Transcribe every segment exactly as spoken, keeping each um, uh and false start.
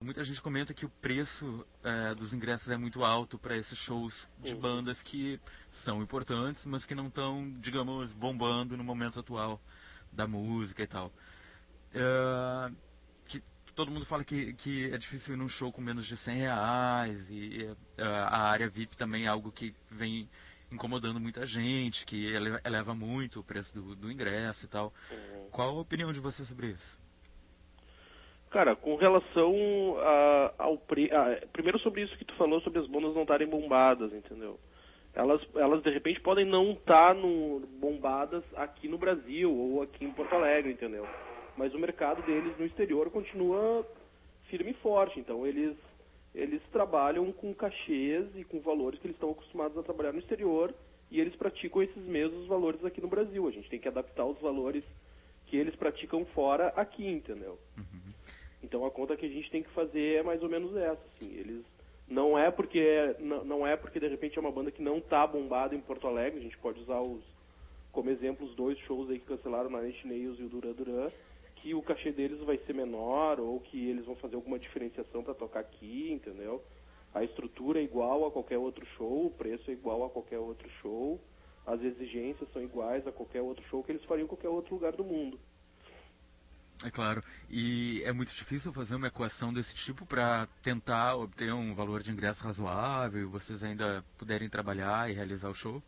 muita gente comenta que o preço é, dos ingressos é muito alto para esses shows de Uhum. bandas que são importantes, mas que não estão, digamos, bombando no momento atual da música e tal. É, que todo mundo fala que, que é difícil ir num show com menos de cem reais e é, a área V I P também é algo que vem incomodando muita gente, que ele- eleva muito o preço do, do ingresso e tal. Uhum. Qual a opinião de você sobre isso? Cara, com relação a, ao pre... ah, primeiro sobre isso que tu falou sobre as bandas não estarem bombadas, entendeu? Elas, elas de repente podem não estar no, bombadas aqui no Brasil ou aqui em Porto Alegre, entendeu? Mas o mercado deles no exterior continua firme e forte, então eles eles trabalham com cachês e com valores que eles estão acostumados a trabalhar no exterior e eles praticam esses mesmos valores aqui no Brasil. A gente tem que adaptar os valores que eles praticam fora aqui, entendeu? Uhum. Então a conta que a gente tem que fazer é mais ou menos essa, assim. Eles não é porque não, não é porque de repente é uma banda que não tá bombada em Porto Alegre, a gente pode usar os como exemplo os dois shows aí que cancelaram, na Nine Inch Nails e o Duran Duran, que o cachê deles vai ser menor ou que eles vão fazer alguma diferenciação para tocar aqui, entendeu? A estrutura é igual a qualquer outro show, o preço é igual a qualquer outro show, as exigências são iguais a qualquer outro show que eles fariam em qualquer outro lugar do mundo. É claro. E é muito difícil fazer uma equação desse tipo para tentar obter um valor de ingresso razoável e vocês ainda puderem trabalhar e realizar o show?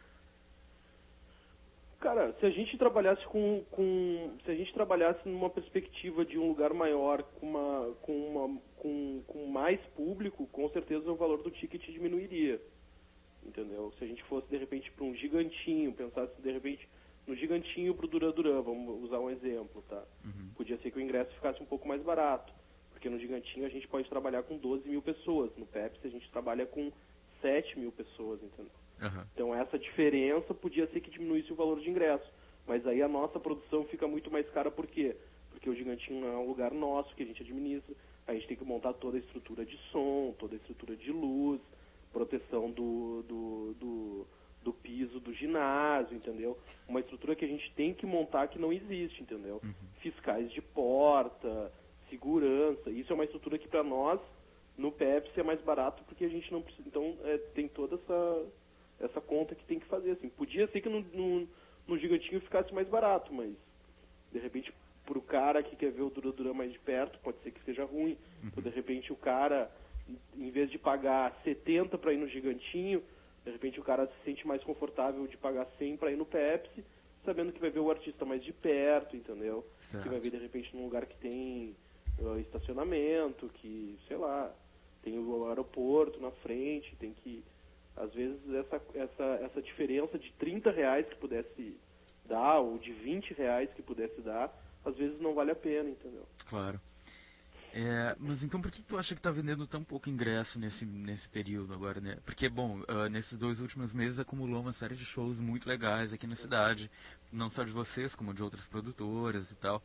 Cara, se a gente trabalhasse com, com se a gente trabalhasse numa perspectiva de um lugar maior, com uma, com uma, com, com mais público, com certeza o valor do ticket diminuiria, entendeu? Se a gente fosse de repente para um gigantinho, pensasse de repente no gigantinho pro Duran Duran, vamos usar um exemplo, tá? Uhum. Podia ser que o ingresso ficasse um pouco mais barato, porque no gigantinho a gente pode trabalhar com doze mil pessoas, no Pepsi a gente trabalha com sete mil pessoas, entendeu? Uhum. Então essa diferença podia ser que diminuísse o valor de ingresso. Mas aí a nossa produção fica muito mais cara, por quê? Porque o Gigantinho não é um lugar nosso que a gente administra. A gente tem que montar toda a estrutura de som, toda a estrutura de luz, proteção do, do, do, do piso do ginásio, entendeu? Uma estrutura que a gente tem que montar que não existe, entendeu? Uhum. Fiscais de porta, segurança. Isso é uma estrutura que para nós, no Pepsi, é mais barato porque a gente não precisa. Então é, tem toda essa... essa conta que tem que fazer, assim. Podia ser que no, no, no Gigantinho ficasse mais barato, mas de repente pro cara que quer ver o Duran Duran mais de perto, pode ser que seja ruim. Uhum. Ou de repente o cara, em vez de pagar setenta para ir no Gigantinho, de repente o cara se sente mais confortável de pagar cem para ir no Pepsi, sabendo que vai ver o artista mais de perto, entendeu? Certo. Que vai ver de repente num lugar que tem uh, estacionamento, que, sei lá, tem o aeroporto na frente, tem que... Às vezes essa, essa, essa diferença de trinta reais que pudesse dar, ou de vinte reais que pudesse dar, às vezes não vale a pena, entendeu? Claro. É, mas então por que tu acha que tá vendendo tão pouco ingresso nesse, nesse período agora, né? Porque, bom, uh, nesses dois últimos meses acumulou uma série de shows muito legais aqui na cidade, não só de vocês, como de outras produtoras e tal.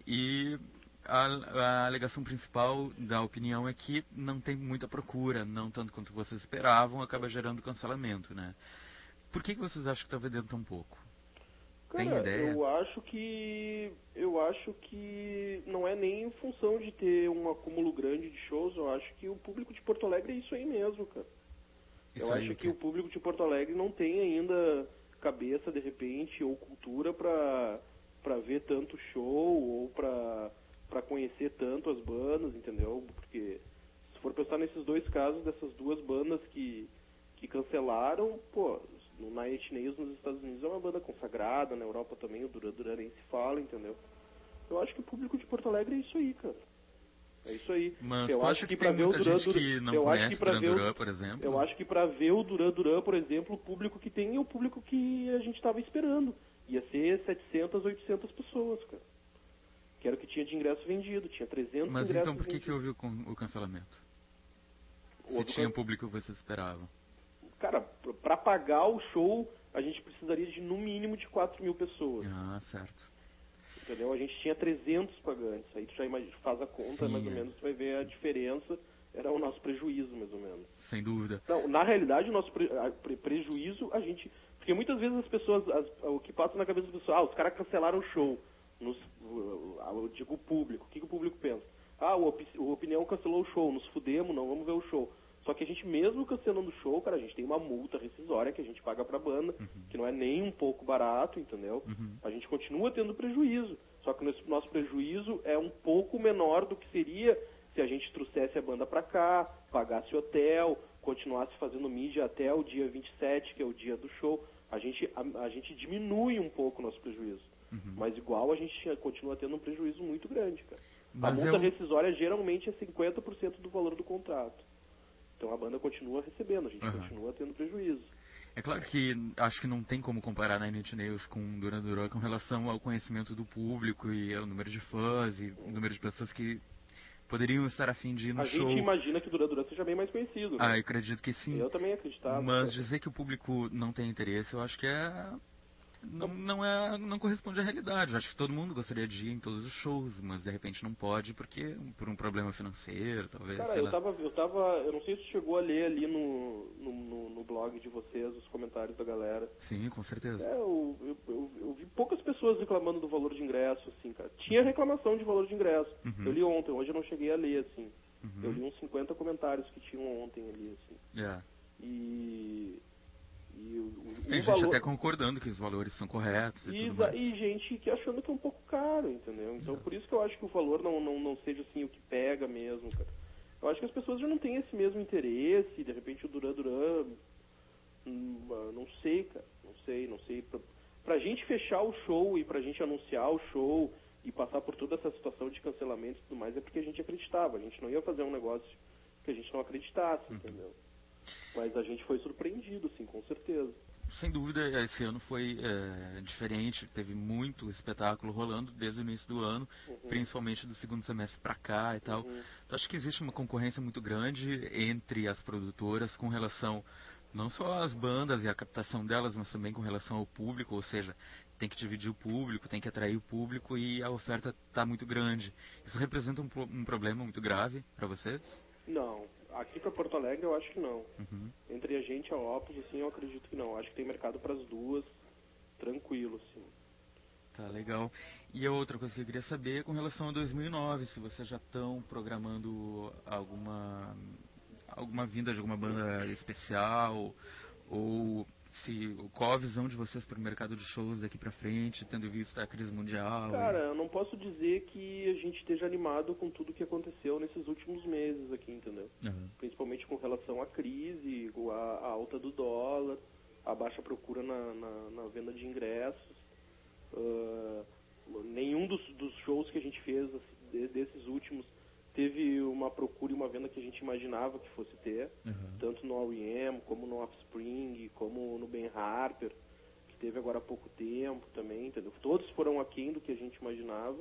E a, a alegação principal da opinião é que não tem muita procura, não tanto quanto vocês esperavam, acaba gerando cancelamento, né? Por que, que vocês acham que tá vendendo tão pouco? Tem Cara, ideia? eu acho que eu acho que não é nem em função de ter um acúmulo grande de shows, eu acho que o público de Porto Alegre é isso aí mesmo, cara. Isso Eu aí acho o que quê? o público de Porto Alegre não tem ainda cabeça, de repente, ou cultura pra, pra ver tanto show ou pra, pra conhecer tanto as bandas, entendeu? Porque se for pensar nesses dois casos, dessas duas bandas que, que cancelaram, pô, no Nine Inch Nails nos Estados Unidos é uma banda consagrada, na Europa também, o Duran Duran nem se fala, entendeu? Eu acho que o público de Porto Alegre é isso aí, cara. É isso aí. Mas Eu tu acho acha que que tem para ver o muita Duran gente Duran, que não eu acho que conhece o para Duran ver o, Duran, por exemplo? eu acho que para ver o Duran Duran, por exemplo, o público que tem é o público que a gente estava esperando. Ia ser setecentas, oitocentas pessoas, cara. Que era o que tinha de ingresso vendido, tinha trezentos Mas ingressos então por que, que vendidos. houve o, con- o cancelamento? Se Houve tinha can- o público que vocês esperavam. Cara, para pagar o show, a gente precisaria de no mínimo de quatro mil pessoas. Ah, certo. Entendeu? A gente tinha trezentos pagantes. Aí tu já imagina, faz a conta, Sim, mais ou é. menos, tu vai ver a diferença. Era o nosso prejuízo, mais ou menos. Sem dúvida. Não, na realidade, o nosso pre, a, pre, prejuízo, a gente... Porque muitas vezes as pessoas, as, o que passa na cabeça das pessoas, ah, os caras cancelaram o show. Nos, eu digo o público. O que, que o público pensa? ah, o, Op o Opinião cancelou o show, nos fudemos, não vamos ver o show. Só que a gente, mesmo cancelando o show, cara, a gente tem uma multa rescisória que a gente paga pra banda, uhum. que não é nem um pouco barato, entendeu? Uhum. A gente continua tendo prejuízo. Só que o nosso prejuízo é um pouco menor do que seria se a gente trouxesse a banda pra cá, pagasse hotel, continuasse fazendo mídia até o dia vinte e sete, que é o dia do show. A gente, a, a gente diminui um pouco o nosso prejuízo. Uhum. Mas igual a gente continua tendo um prejuízo muito grande, cara. Mas a multa eu... rescisória geralmente é cinquenta por cento do valor do contrato. Então a banda continua recebendo, a gente uhum. continua tendo prejuízo. É claro que acho que não tem como comparar Nine Inch Nails com Duran Duran com relação ao conhecimento do público e ao número de fãs e o número de pessoas que poderiam estar a fim de ir no a show. A gente imagina que Duran Duran seja bem mais conhecido, né? Ah, eu acredito que sim. Eu também acreditava. Mas dizer que o público não tem interesse, eu acho que é... Não, não, é, não corresponde à realidade. Eu acho que todo mundo gostaria de ir em todos os shows, mas de repente não pode porque por um problema financeiro, talvez. Cara, eu tava, eu tava, eu não sei se chegou a ler ali no, no, no, no blog de vocês os comentários da galera. Sim, com certeza. É, eu, eu, eu, eu vi poucas pessoas reclamando do valor de ingresso, assim, cara. Tinha reclamação de valor de ingresso. Uhum. Eu li ontem, hoje eu não cheguei a ler, assim. Uhum. Eu li uns cinquenta comentários que tinham ontem ali, assim. Yeah. E... E o, o, Tem o gente valor... até concordando que os valores são corretos e, e, tudo mais. E gente que achando que é um pouco caro, entendeu? Então é. por isso que eu acho que o valor não, não, não seja assim o que pega mesmo, cara. Eu acho que as pessoas já não têm esse mesmo interesse, de repente o Duran Duran... Hum, não sei, cara, não sei, não sei. Pra, pra gente fechar o show e pra gente anunciar o show e passar por toda essa situação de cancelamento e tudo mais é porque a gente acreditava. A gente não ia fazer um negócio que a gente não acreditasse, uhum. entendeu? Mas a gente foi surpreendido, sim, com certeza. Sem dúvida, esse ano foi é, diferente. Teve muito espetáculo rolando desde o início do ano, uhum. principalmente do segundo semestre para cá e tal. Uhum. Então, acho que existe uma concorrência muito grande entre as produtoras com relação não só às bandas e à captação delas, mas também com relação ao público, ou seja, tem que dividir o público, tem que atrair o público e a oferta está muito grande. Isso representa um, um problema muito grave para vocês? Não. Aqui para Porto Alegre eu acho que não. Uhum. Entre a gente e a Opus, assim, eu acredito que não. Eu acho que tem mercado para as duas, tranquilo, assim. Tá, legal. E a outra coisa que eu queria saber é com relação a dois mil e nove, se vocês já estão programando alguma alguma vinda de alguma banda especial, ou se, qual a visão de vocês para o mercado de shows daqui para frente, tendo visto a crise mundial? Cara, e... eu não posso dizer que a gente esteja animado com tudo que aconteceu nesses últimos meses aqui, entendeu? Uhum. Principalmente com relação à crise, a, a alta do dólar, a baixa procura na, na, na venda de ingressos. Uh, nenhum dos, dos shows que a gente fez assim, desses últimos teve uma procura e uma venda que a gente imaginava que fosse ter, uhum. tanto no R E M, como no Offspring, como no Ben Harper, que teve agora há pouco tempo também, entendeu? Todos foram aquém do que a gente imaginava,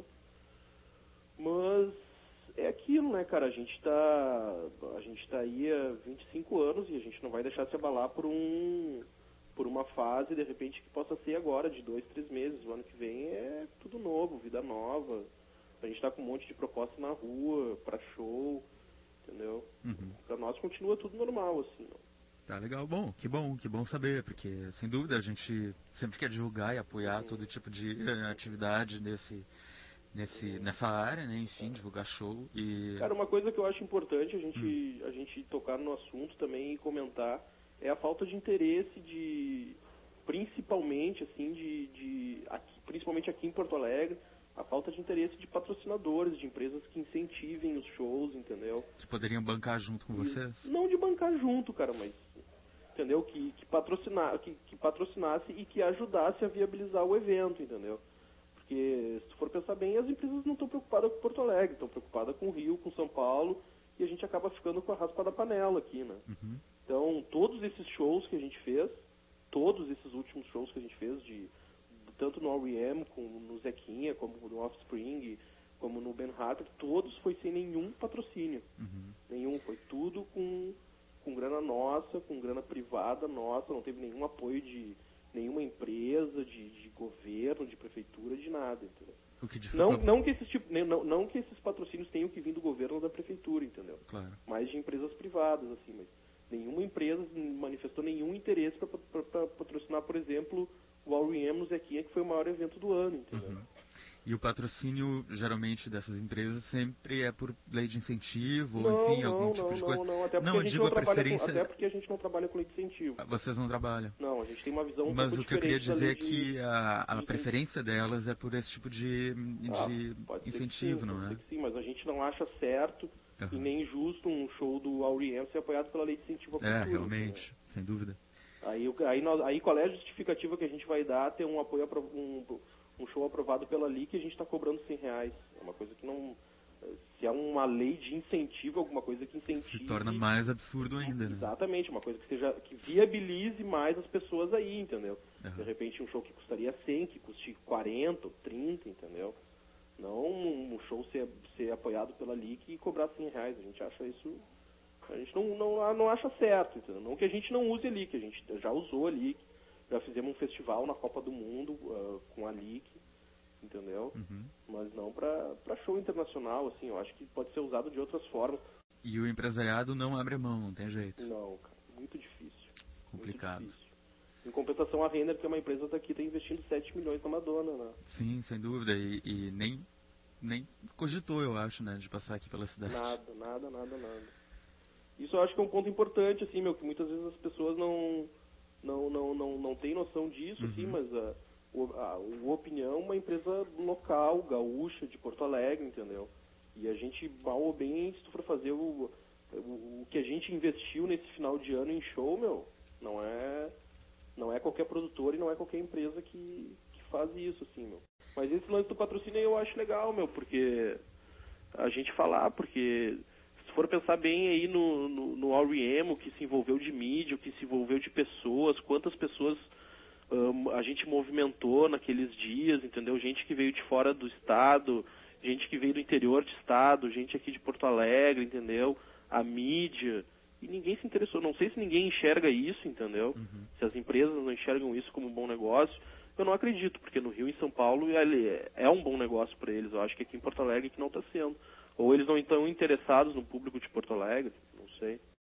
mas é aquilo, né, cara, a gente tá, a gente tá aí há vinte e cinco anos e a gente não vai deixar se abalar por um... por uma fase, de repente, que possa ser agora, de dois, três meses. O ano que vem é tudo novo, vida nova. A gente tá com um monte de proposta na rua, pra show, entendeu? Uhum. Pra nós continua tudo normal, assim. Ó. Tá legal, bom, que bom, que bom saber, porque, sem dúvida, a gente sempre quer divulgar e apoiar uhum. todo tipo de uh, atividade nesse, nesse, uhum. nessa área, né, enfim, divulgar show e... Cara, uma coisa que eu acho importante a gente, uhum. a gente tocar no assunto também e comentar é a falta de interesse de, principalmente assim, de, de aqui, principalmente aqui em Porto Alegre, a falta de interesse de patrocinadores, de empresas que incentivem os shows, entendeu? Que poderiam bancar junto com e, vocês? Não de bancar junto, cara, mas, entendeu? Que, que, patrocinar, que, que patrocinasse e que ajudasse a viabilizar o evento, entendeu? Porque, se tu for pensar bem, as empresas não estão preocupadas com Porto Alegre, estão preocupadas com o Rio, com São Paulo, e a gente acaba ficando com a raspa da panela aqui, né? Uhum. Então, todos esses shows que a gente fez, todos esses últimos shows que a gente fez, de, tanto no R E M, como no Zequinha, como no Offspring, como no Ben Harper, todos foi sem nenhum patrocínio. Uhum. Nenhum, foi tudo com, com grana nossa, com grana privada nossa, não teve nenhum apoio de nenhuma empresa, de, de governo, de prefeitura, de nada, entendeu? O que dificulta... não, não, que esses tipo, não, não que esses patrocínios tenham que vir do governo ou da prefeitura, entendeu? Claro. Mas de empresas privadas, assim, mas nenhuma empresa manifestou nenhum interesse para patrocinar, por exemplo, o R E M no Zequinha, que foi o maior evento do ano, entendeu? Uhum. E o patrocínio, geralmente, dessas empresas sempre é por lei de incentivo, Não, ou enfim, não, algum não, tipo de não, coisa? não, até porque Não, a eu gente digo não a trabalha com, preferência... até porque a gente não trabalha com lei de incentivo. Vocês não trabalham. Não, a gente tem uma visão um Mas pouco o que eu queria diferente da dizer lei é de... que a, a de- preferência delas é por esse tipo de, Ah, de pode ser que incentivo, sim, não pode é? ser que sim, mas a gente não acha certo e Aham. nem justo um show do R E M ser apoiado pela lei de incentivo à cultura. É, entendeu? realmente, sem dúvida. Aí, o- aí, nós, aí qual é a justificativa que a gente vai dar ter um apoio apro- um, um show aprovado pela L I C e a gente está cobrando cem reais? É uma coisa que não... Se é uma lei de incentivo, alguma coisa que incentive... Se torna mais absurdo ainda, né? Exatamente, uma coisa que seja que viabilize mais as pessoas aí, entendeu? Uhum. De repente um show que custaria cem, que custe quarenta ou trinta, entendeu? Não um show ser, ser apoiado pela L I C e cobrar cem reais. A gente acha isso... A gente não, não, não acha certo, entendeu? Não que a gente não use a L I C, a gente já usou a L I C, já fizemos um festival na Copa do Mundo uh, com a L I C, entendeu? Uhum. Mas não para show internacional, assim, eu acho que pode ser usado de outras formas. E o empresariado não abre mão, não tem jeito. Não, cara, muito difícil. Complicado. Muito difícil. Em compensação, a Renner, que é uma empresa daqui, está investindo sete milhões na Madonna, né? Sim, sem dúvida. E, e nem, nem cogitou, eu acho, né, de passar aqui pela cidade. Nada, nada, nada, nada. Isso eu acho que é um ponto importante, assim, meu, que muitas vezes as pessoas não não não não, não têm noção disso, Uhum. assim, mas a, o, a, o Opinião é uma empresa local, gaúcha, de Porto Alegre, entendeu? E a gente, mal ou bem, se tu for fazer o, o, o que a gente investiu nesse final de ano em show, meu, não é não é qualquer produtor e não é qualquer empresa que, que faz isso, assim, meu. Mas esse lance do patrocínio eu acho legal, meu, porque a gente falar, porque se for pensar bem aí no, no, no R E M, o que se envolveu de mídia, o que se envolveu de pessoas, quantas pessoas um, a gente movimentou naqueles dias, entendeu? Gente que veio de fora do estado, gente que veio do interior do estado, gente aqui de Porto Alegre, entendeu? A mídia, e ninguém se interessou. Não sei se ninguém enxerga isso, entendeu? Uhum. Se as empresas não enxergam isso como um bom negócio. Eu não acredito, porque no Rio e em São Paulo ele é um bom negócio para eles. Eu acho que aqui em Porto Alegre que não está sendo. Ou eles não estão interessados no público de Porto Alegre, não sei.